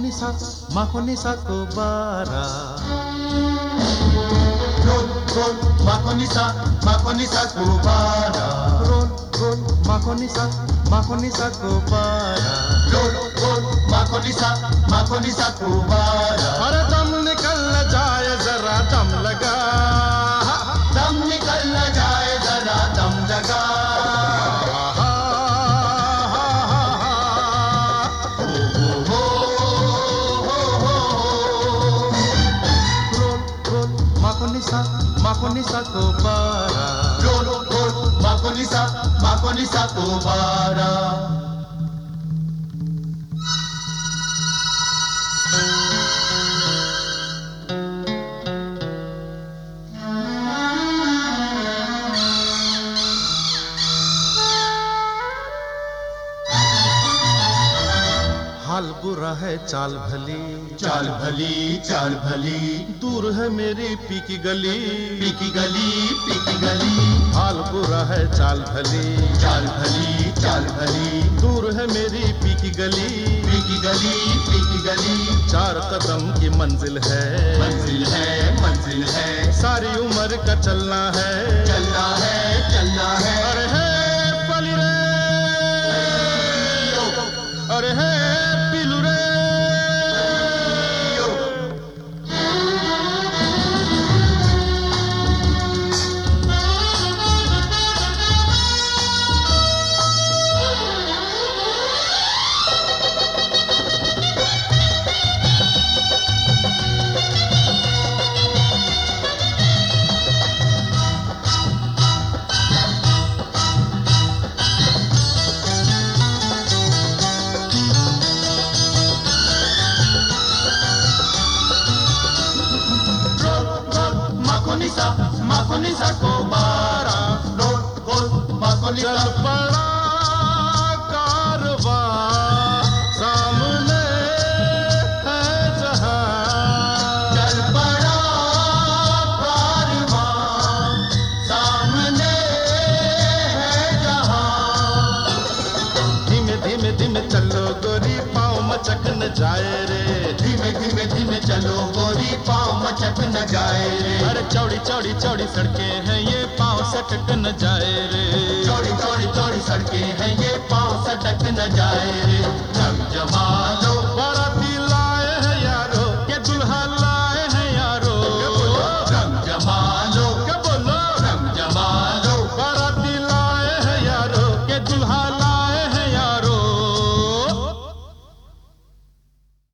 Makonisa Kobara. Roll, roll, Makonisa Kobara. Roll, roll, Makonisa Kobara. Roll, roll, Makonisa Kobara. अरे दम निकल न जाए जरा दम लगा, दम निकल न जाए जरा दम लगा। Makonisa Kobara. Roll, roll, Makonisa Kobara. हाल बुरा है चाल भली, चाल भली, चाल भली। दूर है मेरी पीकी गली, पीकी गली, पीकी गली। हाल बुरा है चाल भली, चाल भली, चाल भली। दूर है मेरी पीकी गली, पीकी गली, पीकी गली। 4 कदम की मंजिल है, मंजिल है, मंजिल है। सारी उम्र का चलना है, चलना है, चलना है। अरे है पली रे, अरे है पिलू रे। Makonisa Kobara. Roll, roll, Makonisa. चल पड़ा कारवा सामने है जहां, चल पड़ा कारवा सामने है जहां। धीमे धीमे धीमे चलो गोरी पाँव मचक न जाए रे, धीमे धीमे धीमे चलो गोरी पाँव मचक न जाए रे। अरे चौड़ी चौड़ी चौड़ी सड़कें हैं ये पाँव सटक न जाए रे, चौड़ी चौड़ी चौड़ी सड़कें हैं ये पाँव सटक न जाए रे। जम जमा